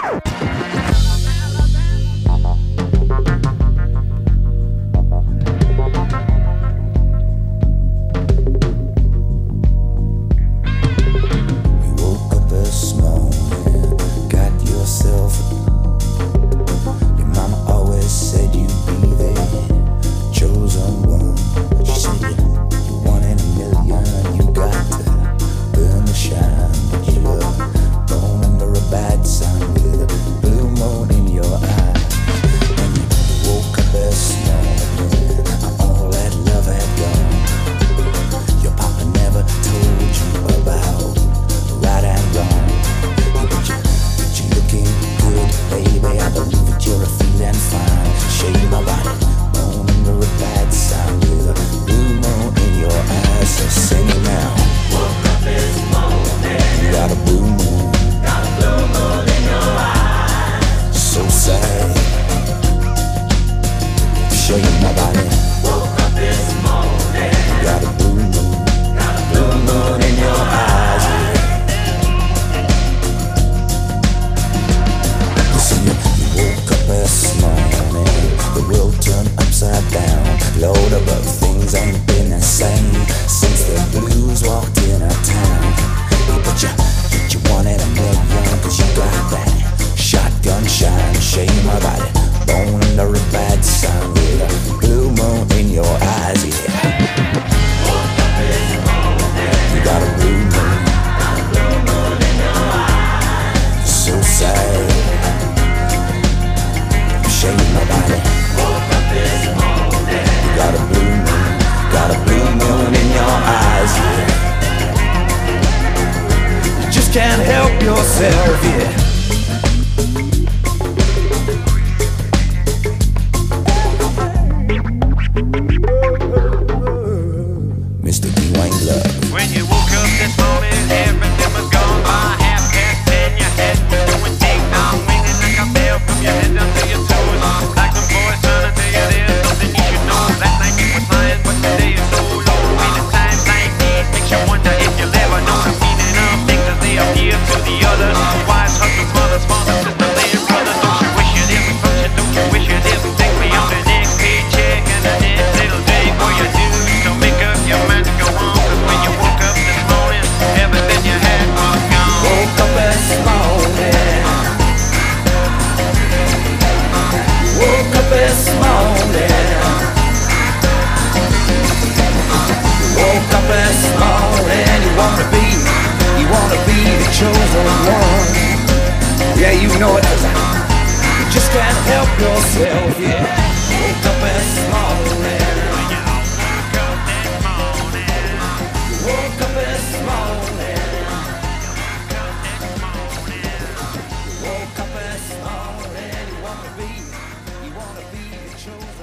Can't help yourself, yeah. Mr. Dwayne Love. When you woke up this morning, everything was gone by 10:30. Your head was going ding-dong, ringing like a bell from your head down to your toes. Like some boys trying to tell you there's something you should know. That night you were flying, but today is so low. And at times like these makes you wonder if you'll ever know the meaning of things as they appear to the others. Wives, husbands, mothers, fathers, sisters, and brothers. Don't you wish you didn't function? Don't you wish you didn't think beyond the next paycheck and the next little day for your dues? So make up your mind to go on. Cause when you woke up this morning, everything you had was gone. Woke up this morning. Woke up this morning. Woke up this morning. You wanna be the chosen one. Yeah, you know it, 'cause you just can't help yourself, yeah. Woke up this morning. Woke up this morning. Woke up this morning. You wanna be the chosen one.